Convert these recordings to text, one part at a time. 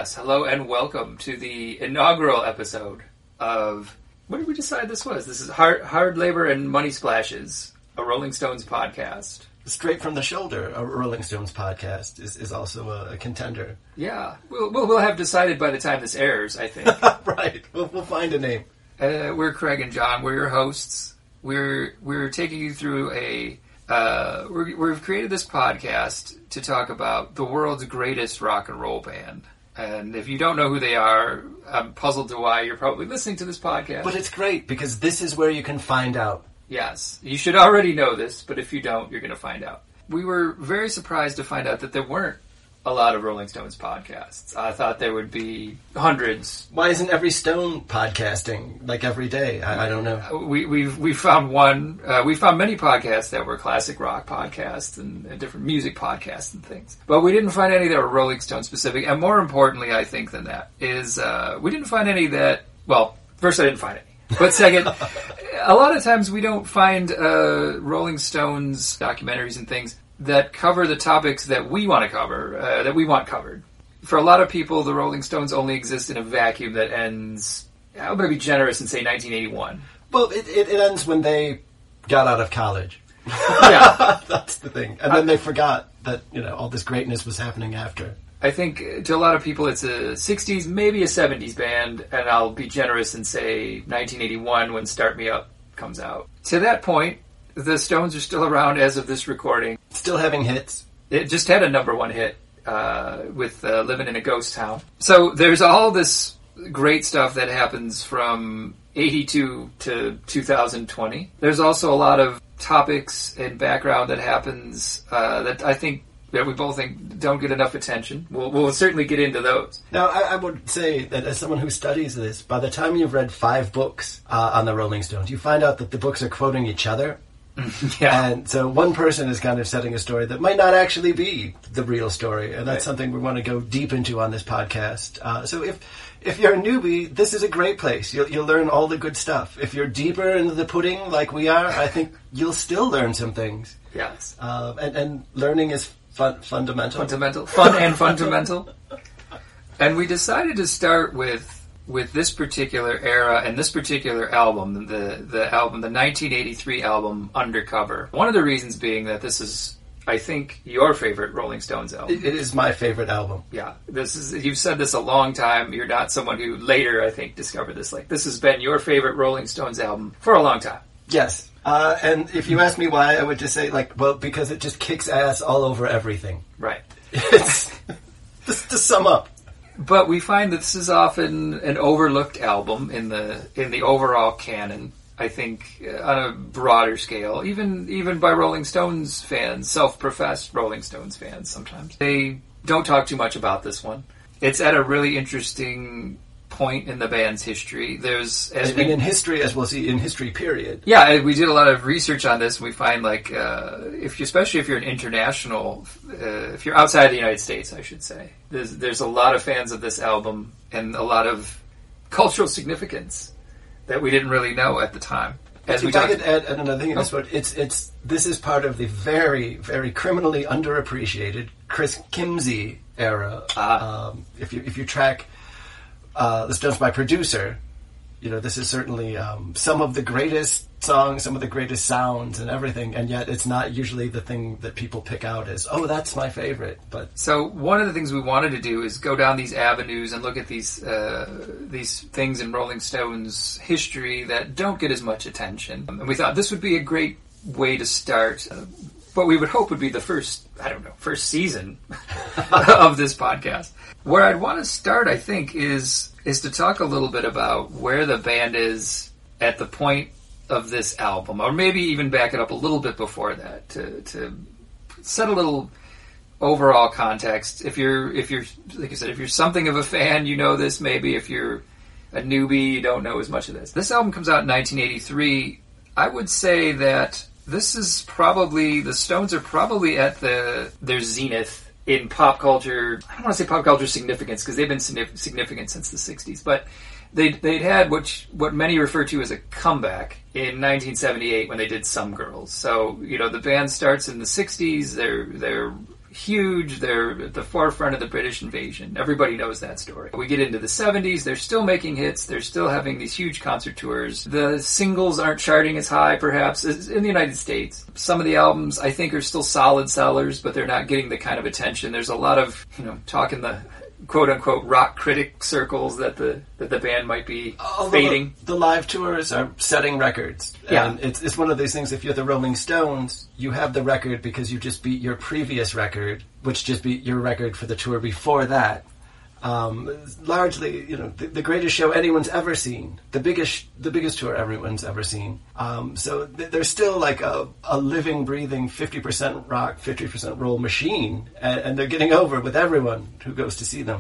Yes, hello and welcome to the inaugural episode of... What did we decide this was? This is Hard Labor and Money Splashes, a Rolling Stones podcast. Straight from the shoulder, a Rolling Stones podcast is also a contender. Yeah, we'll have decided by the time this airs, I think. Right, we'll find a name. We're Craig and John. We're your hosts. We're taking you through we've created this podcast to talk about the world's greatest rock and roll band. And if you don't know who they are, I'm puzzled to why you're probably listening to this podcast. But it's great, because this is where you can find out. Yes, you should already know this, but if you don't, you're going to find out. We were very surprised to find out that there weren't a lot of Rolling Stones podcasts. I thought there would be hundreds. Why isn't every Stone podcasting like every day? I don't know. We found one. We found many podcasts that were classic rock podcasts and different music podcasts and things. But we didn't find any that were Rolling Stone specific. And more importantly, I think, than that is we didn't find any that. Well, first I didn't find any. But second, a lot of times we don't find Rolling Stones documentaries and things that cover the topics that we want to cover, that we want covered. For a lot of people, the Rolling Stones only exist in a vacuum that ends, I'm going to be generous and say 1981. Well, it ends when they got out of college. Yeah. That's the thing. And then they forgot that, all this greatness was happening after. I think to a lot of people it's a 60s, maybe a 70s band, and I'll be generous and say 1981 when Start Me Up comes out. To that point, the Stones are still around as of this recording. Still having hits. It just had a number one hit with Living in a Ghost Town. So there's all this great stuff that happens from 82 to 2020. There's also a lot of topics and background that happens that I think that we both think don't get enough attention. We'll certainly get into those. Now, I would say that as someone who studies this, by the time you've read 5 books on the Rolling Stones, you find out that the books are quoting each other. Yeah. And so one person is kind of setting a story that might not actually be the real story, and that's something we want to go deep into on this podcast. So if you're a newbie, this is a great place. You'll learn all the good stuff. If you're deeper into the pudding like we are, I think you'll still learn some things. Yes. And learning is fundamental. Fun and fundamental. And we decided to start with this particular era and this particular album, the 1983 album Undercover. One of the reasons being that this is, I think, your favorite Rolling Stones album. It is my favorite album. Yeah, you've said this a long time. You're not someone who later, I think, discovered this. Like, this has been your favorite Rolling Stones album for a long time. Yes. And if you ask me why, I would just say, because it just kicks ass all over everything. Right. It's just to sum up. But we find that this is often an overlooked album in the overall canon. I think on a broader scale, even by Rolling Stones fans, self-professed Rolling Stones fans, sometimes they don't talk too much about this one. It's at a really interesting point in the band's history. In history, as we'll see, in history period. Yeah, we did a lot of research on this, and we find especially if you're an international, if you're outside the United States, I should say, there's a lot of fans of this album and a lot of cultural significance that we didn't really know at the time. If I could add another thing in this book, this is part of the very, very criminally underappreciated Chris Kimsey era. If you track the Stones by producer, this is certainly some of the greatest songs, some of the greatest sounds and everything, and yet it's not usually the thing that people pick out as, oh, that's my favorite. But so one of the things we wanted to do is go down these avenues and look at these things in Rolling Stones history that don't get as much attention. And we thought this would be a great way to start what we would hope would be the first season of this podcast. Where I'd want to start, I think, is to talk a little bit about where the band is at the point of this album, or maybe even back it up a little bit before that to set a little overall context. If you're like I said, if you're something of a fan, you know this. Maybe if you're a newbie, you don't know as much of this. This album comes out in 1983. I would say that this is probably, the Stones are probably at their zenith in pop culture. I don't want to say pop culture significance, because they've been significant since the 60s, but they'd had what many refer to as a comeback in 1978 when they did Some Girls. So, the band starts in the 60s, they're huge. They're at the forefront of the British invasion. Everybody knows that story. We get into the 70s. They're still making hits. They're still having these huge concert tours. The singles aren't charting as high, perhaps, as in the United States. Some of the albums, I think, are still solid sellers, but they're not getting the kind of attention. There's a lot of, talk in the quote-unquote rock critic circles that the band might be fading. The live tours are setting records. Yeah. And it's one of these things, if you're the Rolling Stones, you have the record because you just beat your previous record, which just beat your record for the tour before that. Largely, the greatest show anyone's ever seen, the biggest tour everyone's ever seen. So they're still like a living, breathing 50% rock, 50% roll machine, and they're getting over with everyone who goes to see them.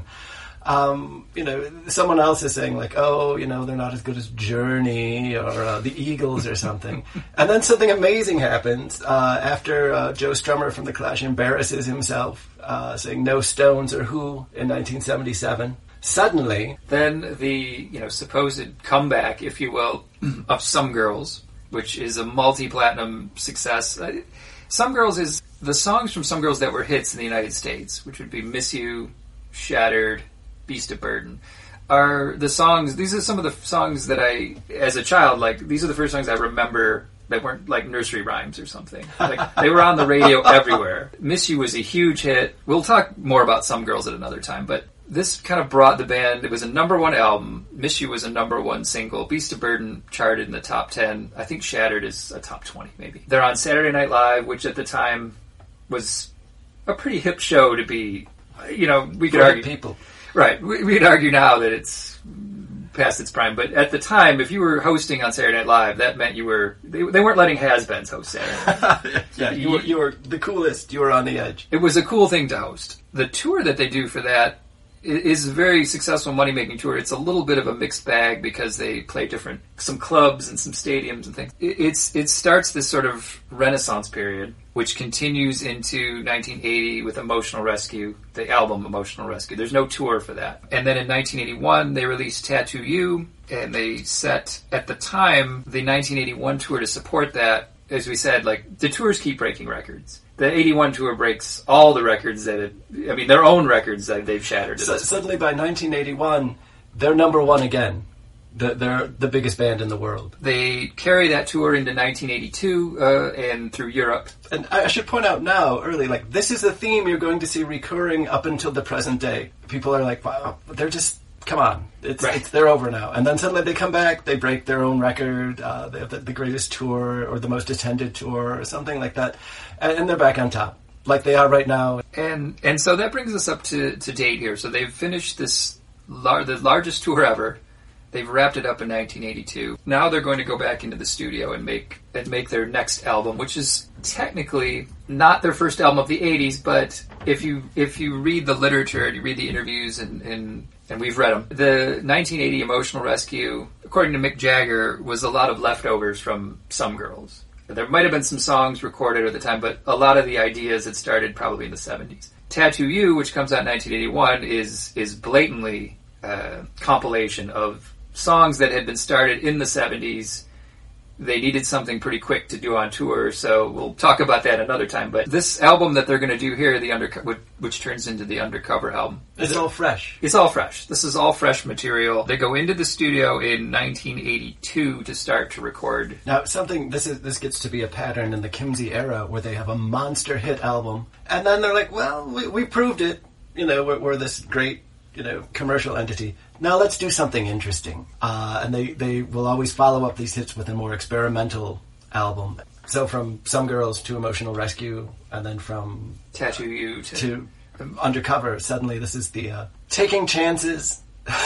Someone else is saying like, they're not as good as Journey or the Eagles or something. And then something amazing happens after Joe Strummer from The Clash embarrasses himself, saying no Stones or Who in 1977. Suddenly, then the supposed comeback, if you will, of Some Girls, which is a multi-platinum success. Some Girls is the songs from Some Girls that were hits in the United States, which would be Miss You, Shattered, Beast of Burden, are the songs. These are some of the songs that I, as a child, these are the first songs I remember that weren't like nursery rhymes or something. Like they were on the radio everywhere. Miss You was a huge hit. We'll talk more about Some Girls at another time, but this kind of brought the band. It was a number one album. Miss You was a number one single. Beast of Burden charted in the top 10. I think Shattered is a top 20, maybe. They're on Saturday Night Live, which at the time was a pretty hip show to be. We could argue people. Right. We'd argue now that it's past its prime, but at the time, if you were hosting on Saturday Night Live, that meant they weren't letting has-beens host Saturday Night. Yeah, you were the coolest. You were on the edge. It was a cool thing to host. The tour that they do for that is a very successful money-making tour. It's a little bit of a mixed bag because they play some clubs and some stadiums and things. It starts this sort of Renaissance period, which continues into 1980 with Emotional Rescue, the album Emotional Rescue. There's no tour for that. And then in 1981, they released Tattoo You, and they set, at the time, the 1981 tour to support that. As we said, the tours keep breaking records. The 81 tour breaks all the records their own records that they've shattered. So suddenly by 1981, they're number one again. They're the biggest band in the world. They carry that tour into 1982 and through Europe. And I should point out now, early, this is a theme you're going to see recurring up until the present day. People are like, wow, they're just... Come on, they're over now. And then suddenly they come back, they break their own record, they have the greatest tour or the most attended tour or something like that, and they're back on top, like they are right now. And so that brings us up to date here. So they've finished the largest tour ever. They've wrapped it up in 1982. Now they're going to go back into the studio and make their next album, which is technically not their first album of the 80s, but if you read the literature and you read the interviews and we've read them, the 1980 Emotional Rescue, according to Mick Jagger, was a lot of leftovers from Some Girls. There might have been some songs recorded at the time, but a lot of the ideas had started probably in the 70s. Tattoo You, which comes out in 1981, is blatantly a compilation of songs that had been started in the 70s. They needed something pretty quick to do on tour, so we'll talk about that another time. But this album that they're going to do here, which turns into the Undercover album, it's all fresh. It's all fresh. This is all fresh material. They go into the studio in 1982 to start to record. Now, this gets to be a pattern in the Kimsey era, where they have a monster hit album, and then they're like, well, we proved it. We're this great, commercial entity. Now let's do something interesting. And they will always follow up these hits with a more experimental album. So from Some Girls to Emotional Rescue, and then from Tattoo You to Undercover, suddenly this is the taking chances.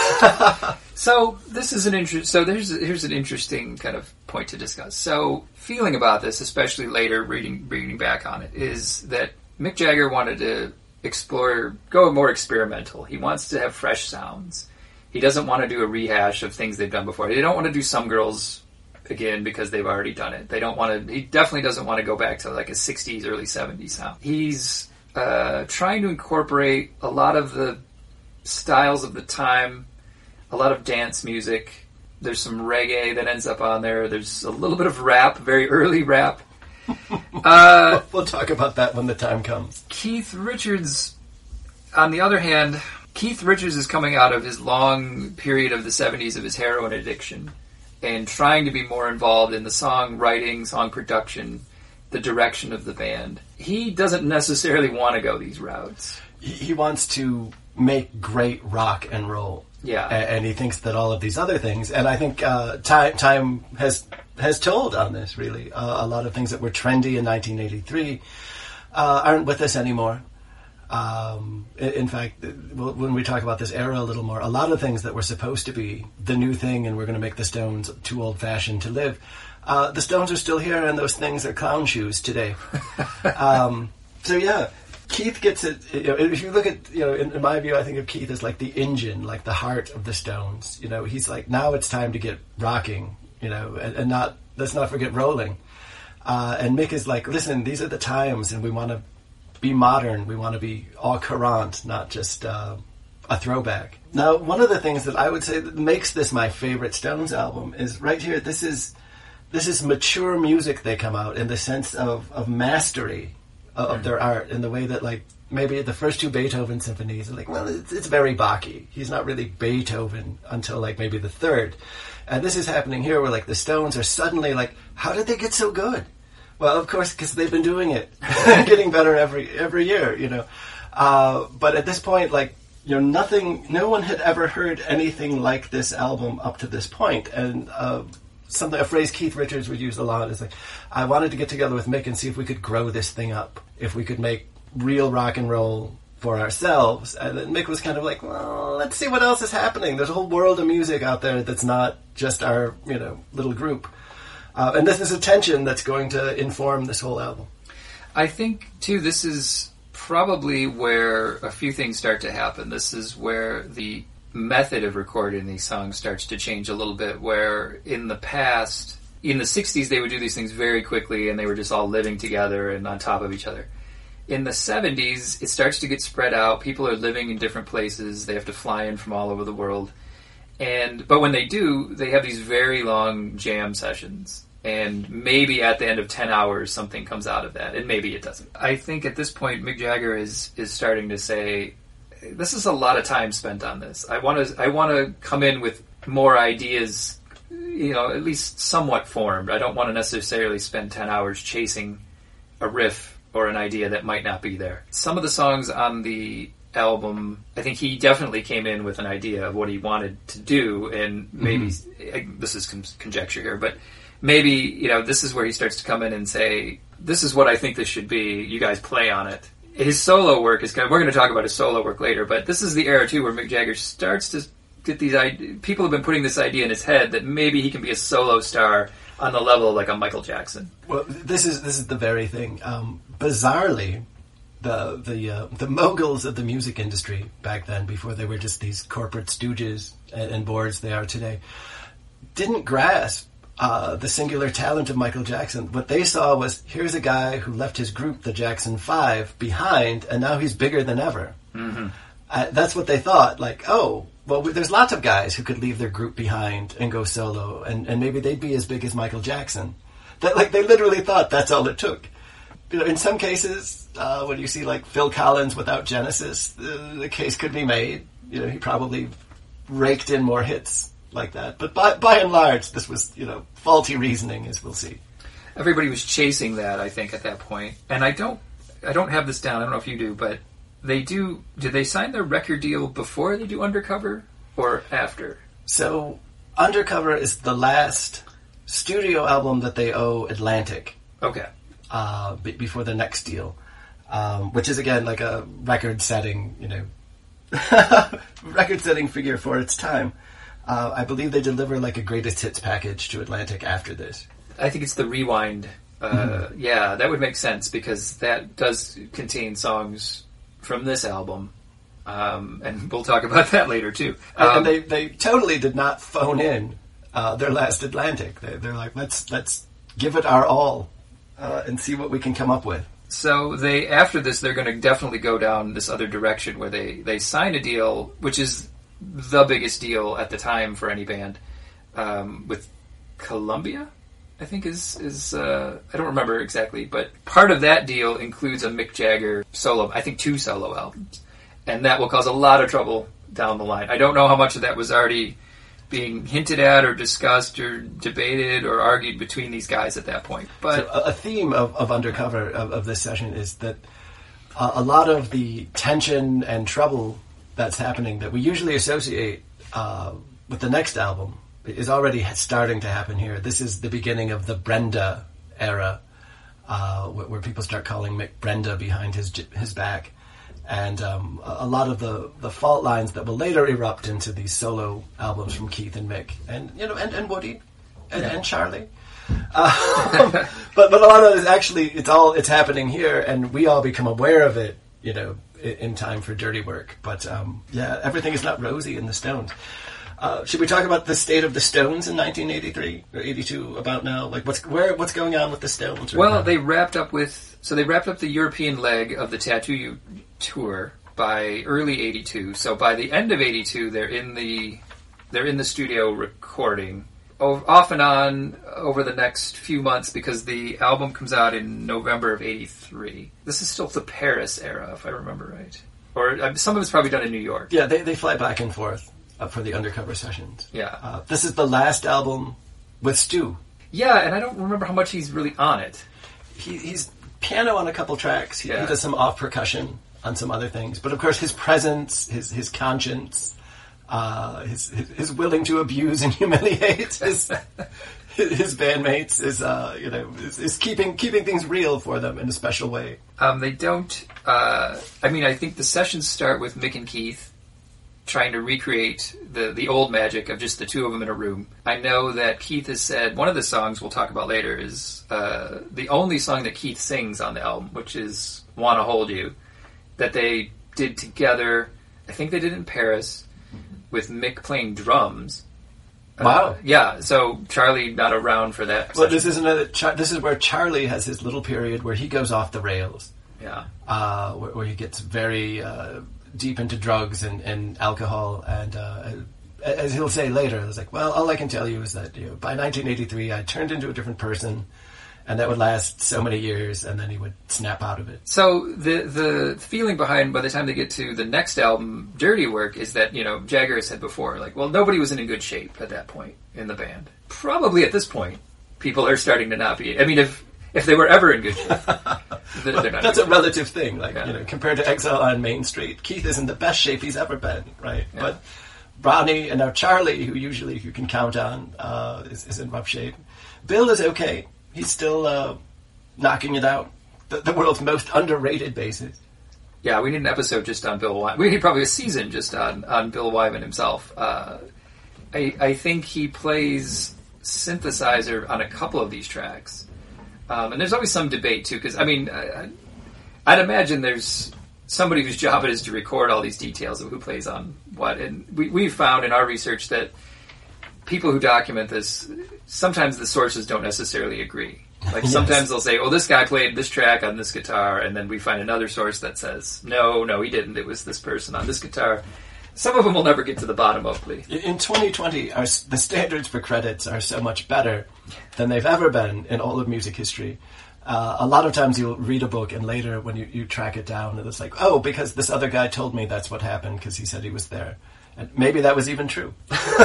So this is here's an interesting kind of point to discuss. So feeling about this, especially later reading back on it, is that Mick Jagger wanted to go more experimental. He wants to have fresh sounds. He doesn't want to do a rehash of things they've done before. They don't want to do Some Girls again because they've already done it. He definitely doesn't want to go back to like a 60s, early 70s sound. He's trying to incorporate a lot of the styles of the time, a lot of dance music. There's some reggae that ends up on there. There's a little bit of rap, very early rap. We'll talk about that when the time comes. Keith Richards, on the other hand, Keith Richards is coming out of his long period of the 70s of his heroin addiction and trying to be more involved in the songwriting, song production, the direction of the band. He doesn't necessarily want to go these routes. He wants to make great rock and roll. Yeah. And he thinks that all of these other things, and I think time has told on this, really. A lot of things that were trendy in 1983 aren't with us anymore. In fact, when we talk about this era a little more, a lot of things that were supposed to be the new thing and we're going to make the Stones too old-fashioned to live, the Stones are still here and those things are clown shoes today. So yeah, Keith gets it. If you look at, in my view, I think of Keith as like the engine, like the heart of the Stones. He's like, now it's time to get rocking, and not, let's not forget rolling. And Mick is like, listen, these are the times and we want to be modern. We want to be au courant, not just a throwback. Now, one of the things that I would say that makes this my favorite Stones album is right here. This is mature music they come out in the sense of mastery of their art, in the way that, like, maybe the first two Beethoven symphonies are like, well, it's very Bach-y. He's not really Beethoven until, like, maybe the third. And this is happening here where, like, the Stones are suddenly like, how did they get so good? Well, of course, because they've been doing it, getting better every year, But at this point, like, no one had ever heard anything like this album up to this point. And a phrase Keith Richards would use a lot is like, I wanted to get together with Mick and see if we could grow this thing up, if we could make real rock and roll for ourselves. And then Mick was kind of like, well, let's see what else is happening. There's a whole world of music out there that's not just our, little group. And this is a tension that's going to inform this whole album. I think, too, this is probably where a few things start to happen. This is where the method of recording these songs starts to change a little bit, where in the past, in the 60s, they would do these things very quickly and they were just all living together and on top of each other. In the 70s, it starts to get spread out. People are living in different places. They have to fly in from all over the world. But when they do, they have these very long jam sessions. And maybe at the end of 10 hours, something comes out of that. And maybe it doesn't. I think at this point, Mick Jagger is starting to say, this is a lot of time spent on this. I want to come in with more ideas, at least somewhat formed. I don't want to necessarily spend 10 hours chasing a riff or an idea that might not be there. Some of the songs on the album, I think he definitely came in with an idea of what he wanted to do, and maybe, this is conjecture here, but maybe, this is where he starts to come in and say, this is what I think this should be, you guys play on it. His solo work is we're going to talk about his solo work later, but this is the era, too, where Mick Jagger starts to get these ideas. People have been putting this idea in his head that maybe he can be a solo star on the level of, like, a Michael Jackson. Well, this is the very thing. Bizarrely, the moguls of the music industry back then, before they were just these corporate stooges and boards they are today, didn't grasp the singular talent of Michael Jackson. What they saw was, here's a guy who left his group, the Jackson 5, behind, and now he's bigger than ever. Mm-hmm. That's what they thought. Like, oh, well, there's lots of guys who could leave their group behind and go solo, and maybe they'd be as big as Michael Jackson. They literally thought that's all it took. In some cases, when you see, like, Phil Collins without Genesis, the case could be made. He probably raked in more hits like that. But by and large, this was, faulty reasoning, as we'll see. Everybody was chasing that, I think, at that point. And I don't have this down. I don't know if you do, but did they sign their record deal before they do Undercover or after? So Undercover is the last studio album that they owe Atlantic. Okay. Before the next deal, which is, again, like a record-setting, record-setting figure for its time. I believe they deliver, like, a greatest hits package to Atlantic after this. I think it's the Rewind. Yeah, that would make sense, because that does contain songs from this album. And we'll talk about that later, too. And they totally did not phone in their last Atlantic. They're like, let's give it our all and see what we can come up with. So after this, they're going to definitely go down this other direction where they sign a deal, which is the biggest deal at the time for any band, with Columbia. I think is I don't remember exactly, but part of that deal includes a Mick Jagger solo, I think 2 solo albums. And that will cause a lot of trouble down the line. I don't know how much of that was already being hinted at or discussed or debated or argued between these guys at that point. But so a theme of Undercover of this session is that a lot of the tension and trouble that's happening that we usually associate with the next album is already starting to happen here. This is the beginning of the Brenda era, where people start calling Mick Brenda behind his back. And a lot of the fault lines that will later erupt into these solo albums from Keith and Mick, and and Woody, and Charlie. But a lot of it is actually it's happening here, and we all become aware of it, in time for Dirty Work. But everything is not rosy in the Stones. Should we talk about the state of the Stones in 1983 or 82 about now? Like what's going on with the Stones? Well, now? They wrapped up the European leg of the Tattoo You tour by early 82. So by the end of 82, they're in the studio recording off and on over the next few months because the album comes out in November of 83. This is still the Paris era, if I remember right. Or some of it's probably done in New York. Yeah, they fly back and forth for the Undercover sessions. Yeah. This is the last album with Stu. Yeah, and I don't remember how much he's really on it. He's piano on a couple tracks. He does some off percussion on some other things. But of course his presence, his conscience, his willing to abuse and humiliate his bandmates is keeping things real for them in a special way. They don't. I think the sessions start with Mick and Keith trying to recreate the old magic of just the two of them in a room. I know that Keith has said one of the songs we'll talk about later is the only song that Keith sings on the album, which is "Wanna Hold You," that they did together. I think they did in Paris with Mick playing drums. Wow. Yeah, so Charlie not around for that. Well, this is where Charlie has his little period where he goes off the rails. Yeah. Where he gets very deep into drugs and alcohol, and as he'll say later, it's like, well, all I can tell you is that by 1983 I turned into a different person, and that would last so many years, and then he would snap out of it. So the feeling behind, by the time they get to the next album, Dirty Work, is that, Jagger has said before, like, well, nobody was in good shape at that point in the band. Probably at this point, people are starting to not be. I mean, if they were ever in good shape, they're not. That's a relative thing, compared to Exile on Main Street. Keith is in the best shape he's ever been, right? Yeah. But Ronnie and now Charlie, who usually you can count on, is in rough shape. Bill is okay. He's still knocking it out. The world's most underrated bassist. Yeah, we need an episode just on Bill Wyman. We need probably a season just on Bill Wyman himself. I think he plays synthesizer on a couple of these tracks. And there's always some debate, too, because, I'd imagine there's somebody whose job it is to record all these details of who plays on what. And we've found in our research that people who document this, sometimes the sources don't necessarily agree. Like, sometimes they'll say, this guy played this track on this guitar, and then we find another source that says, no, he didn't. It was this person on this guitar. Some of them will never get to the bottom, hopefully. In 2020, the standards for credits are so much better than they've ever been in all of music history. A lot of times you'll read a book, and later when you track it down, and it's like, because this other guy told me that's what happened because he said he was there. And maybe that was even true.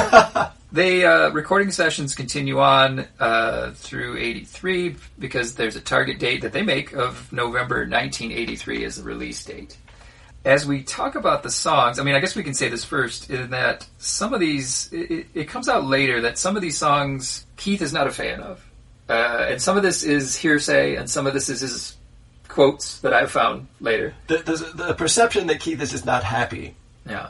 Recording sessions continue on through 83 because there's a target date that they make of November 1983 as the release date. As we talk about the songs, I guess we can say this first, in that some of these, it comes out later that some of these songs Keith is not a fan of. And some of this is hearsay, and some of this is his quotes that I've found later. The perception that Keith is just not happy. Yeah.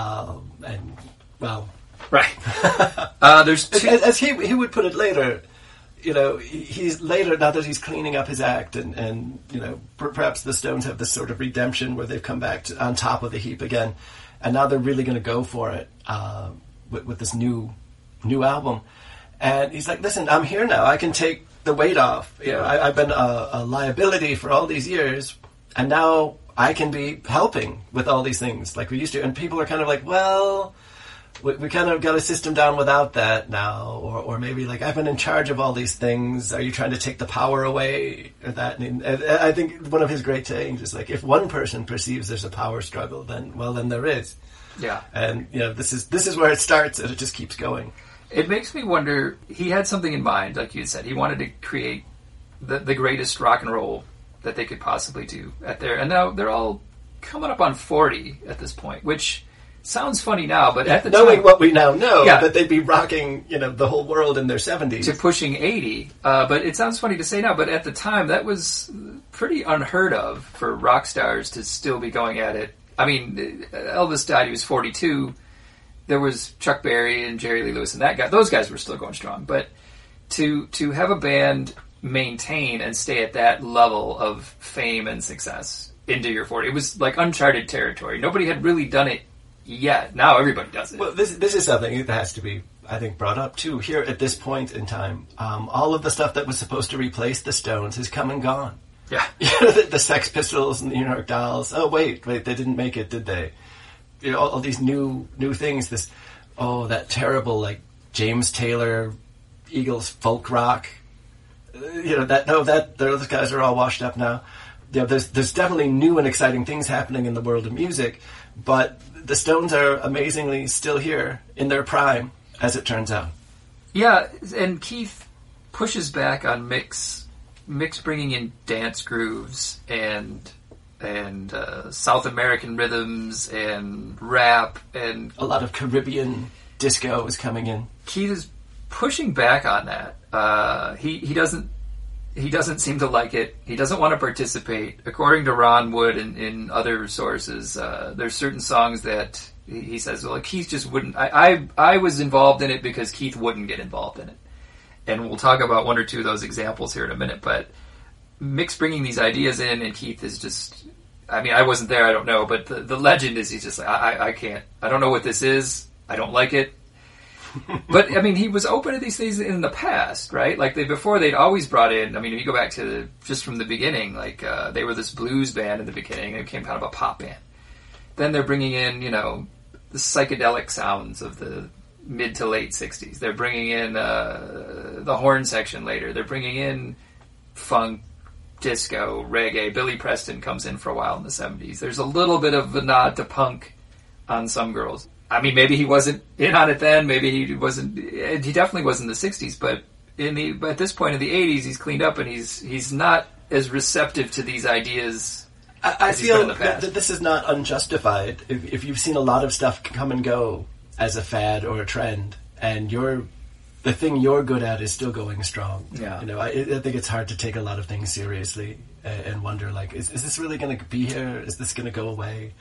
Right. There's two. As he would put it later, he's later, now that he's cleaning up his act, and perhaps the Stones have this sort of redemption where they've come back on top of the heap again, and now they're really going to go for it with this new album. And he's like, listen, I'm here now. I can take the weight off. I've been a liability for all these years, and now I can be helping with all these things like we used to. And people are kind of like, well, we kind of got a system down without that now, or maybe like I've been in charge of all these things. Are you trying to take the power away or that? And I think one of his great sayings is like, if one person perceives there's a power struggle, then there is. Yeah. And this is where it starts, and it just keeps going. It makes me wonder. He had something in mind, like you said. He wanted to create the greatest rock and roll that they could possibly do and now they're all coming up on 40 at this point, which sounds funny now, but at the knowing time, what we now know, that they'd be rocking, the whole world in their 70s to pushing 80. But it sounds funny to say now, but at the time that was pretty unheard of for rock stars to still be going at it. I mean, Elvis died; he was 42. There was Chuck Berry and Jerry Lee Lewis, and those guys were still going strong. But to have a band maintain and stay at that level of fame and success into your 40s, it was like uncharted territory. Nobody had really done it yet. Now everybody does it. Well, this is something that has to be, I think, brought up too here at this point in time. All of the stuff that was supposed to replace the Stones has come and gone. Yeah. The Sex Pistols and the New York Dolls. Oh wait, they didn't make it, did they? All these new things. That terrible like James Taylor, Eagles folk rock. Those guys are all washed up now. There's definitely new and exciting things happening in the world of music, but the Stones are amazingly still here in their prime, as it turns out. Yeah, and Keith pushes back on Mick's bringing in dance grooves and South American rhythms and rap and a lot of Caribbean disco is coming in. Keith is pushing back on that. He doesn't seem to like it. He doesn't want to participate. According to Ron Wood and in other sources, there's certain songs that he says, well, Keith just wouldn't. I was involved in it because Keith wouldn't get involved in it. And we'll talk about one or two of those examples here in a minute. But Mick's bringing these ideas in, and Keith is just. I mean, I wasn't there. I don't know. But the legend is he's just like, I can't. I don't know what this is. I don't like it. But, I mean, he was open to these things in the past, right? Like, before they'd always brought in, I mean, if you go back to just from the beginning, like, they were this blues band in the beginning, and it became kind of a pop band. Then they're bringing in, the psychedelic sounds of the mid to late 60s. They're bringing in the horn section later. They're bringing in funk, disco, reggae. Billy Preston comes in for a while in the 70s. There's a little bit of a nod to punk on Some Girls. I mean, maybe he wasn't in on it then. Maybe he wasn't. He definitely was in the 60s. But at this point in the 80s, he's cleaned up and he's not as receptive to these ideas. I feel that this is not unjustified. If you've seen a lot of stuff come and go as a fad or a trend, and the thing you're good at is still going strong. Yeah. I think it's hard to take a lot of things seriously and wonder, like, is this really going to be here? Is this going to go away?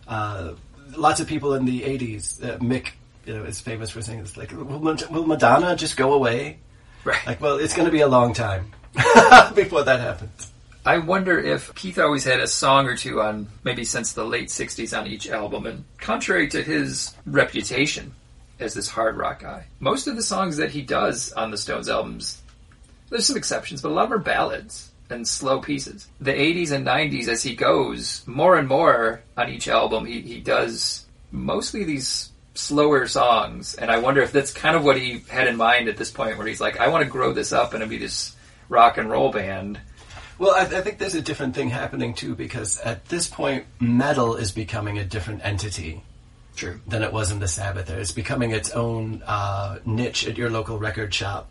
Lots of people in the 80s, Mick, is famous for saying this, like, will Madonna just go away? Right. Like, well, it's going to be a long time before that happens. I wonder if Keith always had a song or two on, maybe since the late 60s on each album, and contrary to his reputation as this hard rock guy, most of the songs that he does on the Stones albums, there's some exceptions, but a lot of them are ballads and slow pieces. The 80s and 90s, as he goes, more and more on each album, he does mostly these slower songs, and I wonder if that's kind of what he had in mind at this point, where he's like, I want to grow this up and be this rock and roll band. Well, I think there's a different thing happening, too, because at this point, metal is becoming a different entity. True. Than it was in the Sabbath. It's becoming its own niche at your local record shop.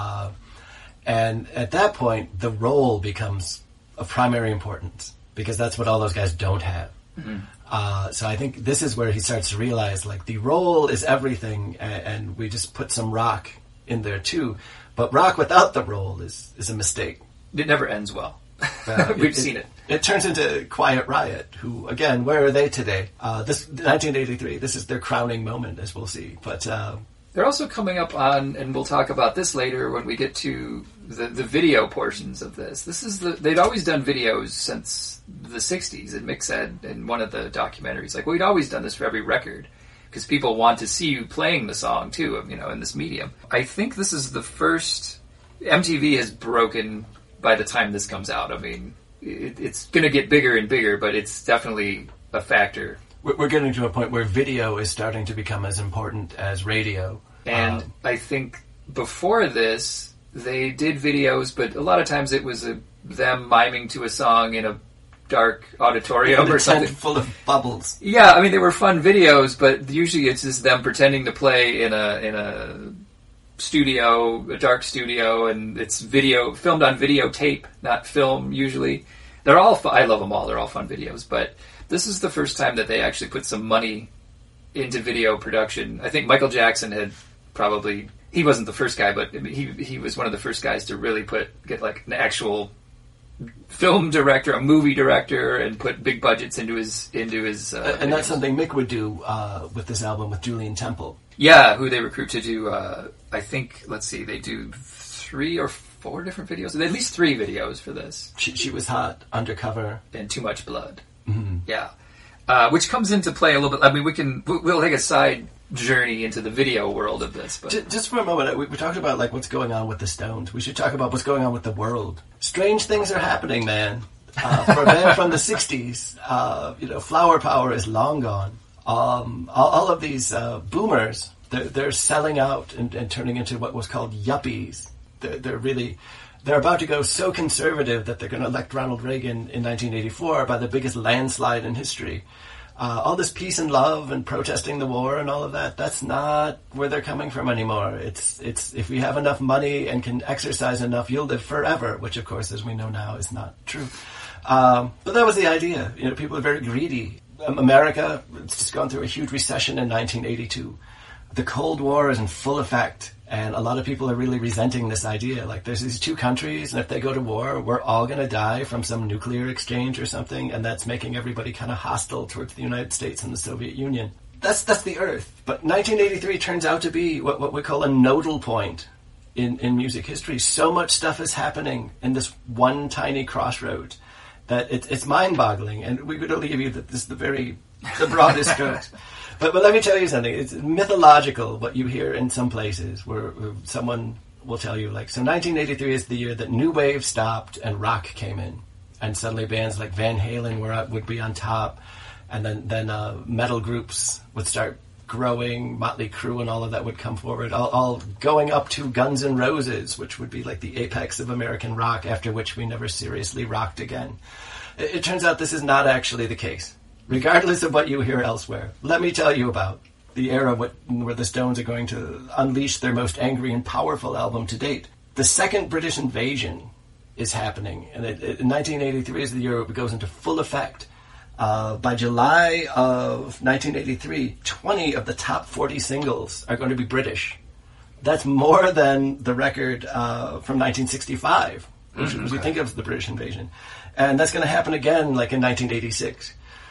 And at that point, the role becomes of primary importance, because that's what all those guys don't have. Mm-hmm. So I think this is where he starts to realize, like, the role is everything, and we just put some rock in there, too. But rock without the role is a mistake. It never ends well. We've seen it. It turns into Quiet Riot, who, again, where are they today? 1983, this is their crowning moment, as we'll see. But they're also coming up on, and we'll talk about this later when we get to the video portions of this. They'd always done videos since the 60s, and Mick said in one of the documentaries, like, we'd always done this for every record, because people want to see you playing the song, too, in this medium. I think this is the first... MTV has broken... by the time this comes out. I mean, it's going to get bigger and bigger, but it's definitely a factor. we're getting to a point where video is starting to become as important as radio. And I think before this, they did videos, but a lot of times it was them miming to a song in a dark auditorium or something. Full of bubbles. Yeah, I mean, they were fun videos, but usually it's just them pretending to play in a studio, a dark studio, and it's filmed on videotape, not film usually. They're all I love them all. They're all fun videos, but this is the first time that they actually put some money into video production. I think Michael Jackson had probably, he wasn't the first guy, but he was one of the first guys to really get like an actual film director, a movie director, and put big budgets into his. And videos. That's something Mick would do with this album with Julian Temple. Yeah, who they recruit to do. I think they do 3 or 4 different videos. At least 3 videos for this. She Was Hot, Undercover, and Too Much Blood. Mm-hmm. Yeah, which comes into play a little bit. I mean, we'll take a side journey into the video world of this. But just for a moment, we talked about like what's going on with the Stones. We should talk about what's going on with the world. Strange things are happening, man. For a band from the '60s, flower power is long gone. All of these boomers, they're selling out and turning into what was called yuppies. They're about to go so conservative that they're going to elect Ronald Reagan in 1984 by the biggest landslide in history. All this peace and love and protesting the war and all of that's not where they're coming from anymore. It's if we have enough money and can exercise enough, you'll live forever, which of course, as we know now, is not true. But that was the idea. People are very greedy. America, it's just gone through a huge recession in 1982. The Cold War is in full effect, and a lot of people are really resenting this idea. Like, there's these 2 countries, and if they go to war, we're all going to die from some nuclear exchange or something, and that's making everybody kind of hostile towards the United States and the Soviet Union. That's the Earth. But 1983 turns out to be what we call a nodal point in music history. So much stuff is happening in this one tiny crossroads that it's mind-boggling, and we could only give you this is the broadest strokes. But let me tell you something. It's mythological what you hear in some places where someone will tell you, like, so 1983 is the year that New Wave stopped and rock came in. And suddenly bands like Van Halen would be on top. And then metal groups would start growing. Motley Crue and all of that would come forward. All going up to Guns N' Roses, which would be like the apex of American rock, after which we never seriously rocked again. It turns out this is not actually the case. Regardless of what you hear elsewhere, let me tell you about the era where the Stones are going to unleash their most angry and powerful album to date. The second British invasion is happening, and in 1983 is the year it goes into full effect. By July of 1983, 20 of the top 40 singles are going to be British. That's more than the record from 1965, which we think of as the British invasion. And that's going to happen again, like in 1986.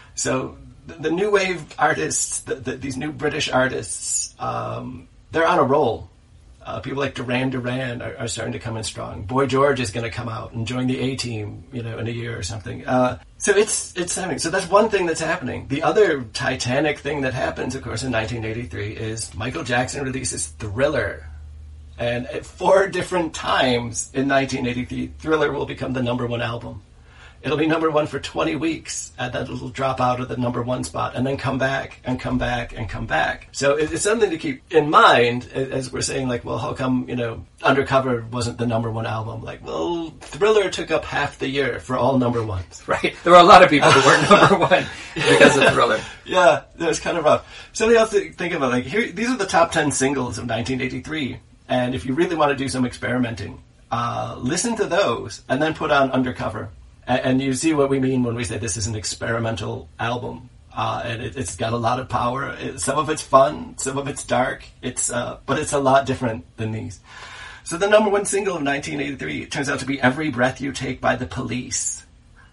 So the new wave artists, these new British artists, they're on a roll. People like Duran Duran are starting to come in strong. Boy George is going to come out and join the A-Team, in a year or something. So it's happening. So that's one thing that's happening. The other titanic thing that happens, of course, in 1983 is Michael Jackson releases Thriller. And at 4 different times in 1983, Thriller will become the #1 album. It'll be #1 for 20 weeks, and then it'll drop out of the #1 spot, and then come back, and come back, and come back. So it's something to keep in mind, as we're saying, like, well, how come, Undercover wasn't the #1 album? Like, well, Thriller took up half the year for all #1s. Right. There were a lot of people who weren't #1 because of Thriller. Yeah, that was kind of rough. Something else to think about, like, these are the top 10 singles of 1983, and if you really want to do some experimenting, listen to those, and then put on Undercover. And you see what we mean when we say this is an experimental album. And it's got a lot of power. Some of it's fun, some of it's dark. But it's a lot different than these. So the #1 single of 1983 it turns out to be Every Breath You Take by The Police.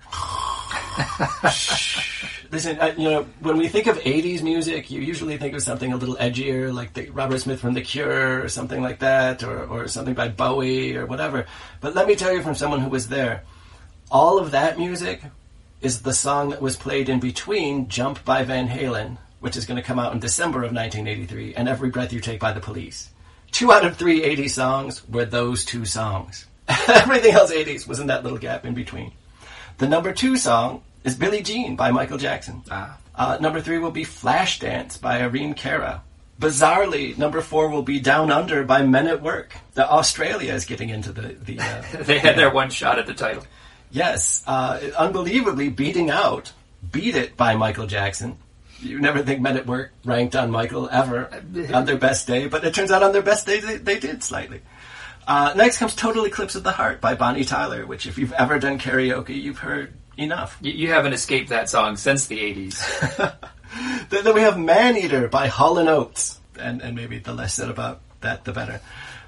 Listen, when we think of 80s music, you usually think of something a little edgier, like Robert Smith from The Cure or something like that, or something by Bowie or whatever. But let me tell you from someone who was there, all of that music is the song that was played in between Jump by Van Halen, which is going to come out in December of 1983, and Every Breath You Take by The Police. 2 out of 3 80s songs were those 2 songs. Everything else 80s was in that little gap in between. The #2 song is Billie Jean by Michael Jackson. Number 3 will be Flashdance by Irene Cara. Bizarrely, number 4 will be Down Under by Men at Work. Australia is getting into the they had their one shot at the title. Yes. Unbelievably beating out Beat It by Michael Jackson. You never think Men at Work ranked on Michael ever on their best day, but it turns out on their best day they did slightly. Next comes Total Eclipse of the Heart by Bonnie Tyler, which if you've ever done karaoke, you've heard enough. You haven't escaped that song since the 80s. Then we have Man-Eater by Hall & Oates, and maybe the less said about that, the better.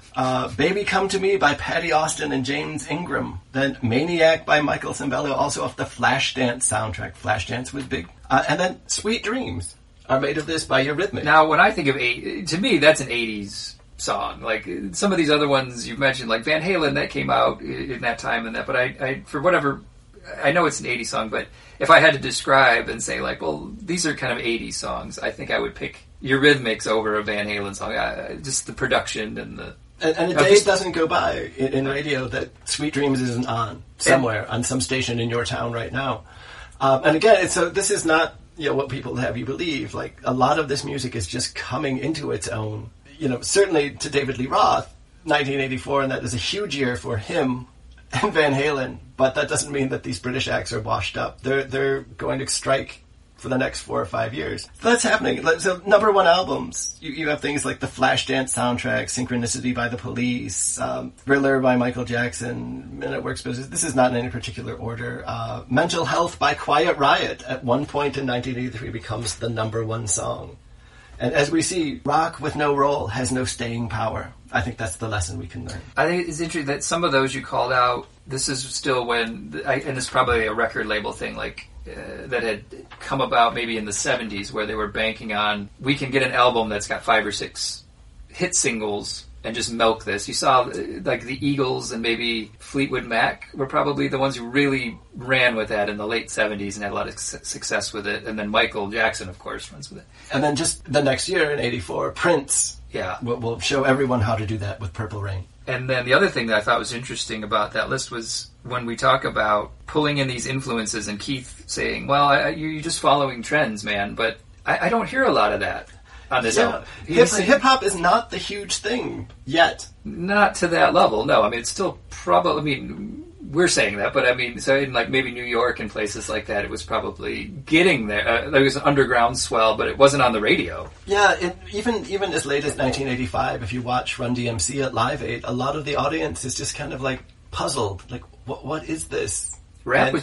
Baby Come to Me by Patty Austin and James Ingram. Then Maniac by Michael Sembello, also off the Flashdance soundtrack. Flashdance was big. And then Sweet Dreams Are Made of This by Eurythmics. Now, when I think of to me, that's an 80s song. Like, some of these other ones you mentioned, like Van Halen, that came out in that time and that, but I for whatever, I know it's an 80s song, but if I had to describe and say, like, well, these are kind of 80s songs, I think I would pick Eurythmics over a Van Halen song. Just the production and the... And a day doesn't go by in radio that Sweet Dreams isn't on somewhere, on some station in your town right now. And again, so this is not what people have you believe. Like, a lot of this music is just coming into its own. Certainly to David Lee Roth, 1984, and that is a huge year for him and Van Halen, but that doesn't mean that these British acts are washed up. They're going to strike for the next 4 or 5 years. So that's happening. So number 1 albums, you have things like the Flashdance soundtrack, Synchronicity by the Police, Thriller by Michael Jackson, Men at Work. This is not in any particular order. Mental Health by Quiet Riot at one point in 1983 becomes the number 1 song. And as we see, rock with no roll has no staying power. I think that's the lesson we can learn. I think it's interesting that some of those you called out, this is still when, and it's probably a record label thing, like, that had come about maybe in the 70s, where they were banking on, we can get an album that's got 5 or 6 hit singles and just milk this. You saw, like, the Eagles and maybe Fleetwood Mac were probably the ones who really ran with that in the late 70s and had a lot of success with it. And then Michael Jackson, of course, runs with it. And then just the next year, in 84, Prince will show everyone how to do that with Purple Rain. And then the other thing that I thought was interesting about that list was when we talk about pulling in these influences and Keith saying, well, you're just following trends, man. But I don't hear a lot of that on this album. Hip-hop is not the huge thing yet. Not to that level, no. I mean, it's still probably, we're saying that, but I mean, so in like maybe New York and places like that, it was probably getting there. There was an underground swell, but it wasn't on the radio. Yeah, even as late as 1985, if you watch Run DMC at Live Aid, a lot of the audience is just kind of like puzzled, like, what is this? Rap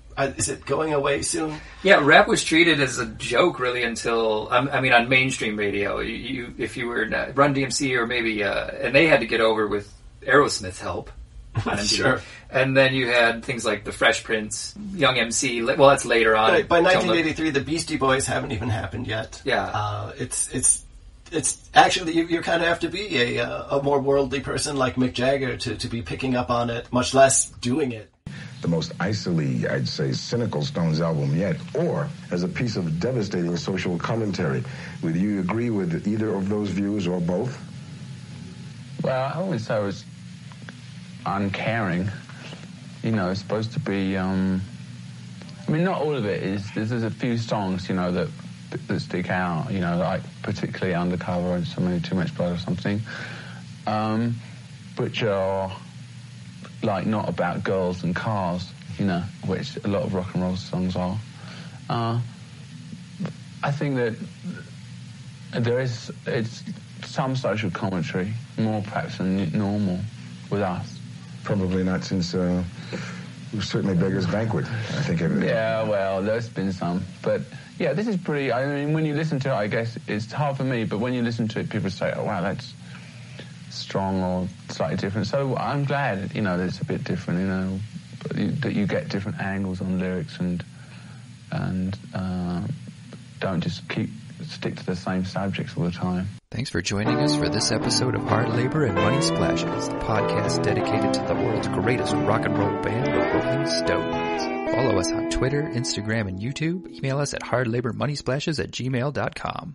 is it going away soon? Yeah, rap was treated as a joke really until, on mainstream radio. If you were Run DMC or maybe, and they had to get over with Aerosmith's help. Sure. And then you had things like the Fresh Prince, Young MC. Well, that's later on. Right. By 1983, the Beastie Boys haven't even happened yet. Yeah. It's actually, you kind of have to be a more worldly person like Mick Jagger to be picking up on it, much less doing it. The most icily, I'd say, cynical Stones album yet, or as a piece of devastating social commentary. Would you agree with either of those views or both? Well, I always say it was uncaring. It's supposed to be, not all of it is. There's a few songs, that stick out, like particularly Undercover and Somebody Too Much Blood or something, which are like not about girls and cars, which a lot of rock and roll songs are. I think that it's some social commentary, more perhaps than normal with us. Probably not since certainly Beggar's Banquet, I think. Yeah, well, there's been some. But, yeah, this is pretty... when you listen to it, I guess it's hard for me, but when you listen to it, people say, oh, wow, that's strong or slightly different. So I'm glad, that it's a bit different, that you get different angles on lyrics and don't just stick to the same subjects all the time. Thanks for joining us for this episode of Hard Labor and Money Splashes, the podcast dedicated to the world's greatest rock and roll band, the Rolling Stones. Follow us on Twitter, Instagram, and YouTube. Email us at hardlabormoneysplashes@gmail.com.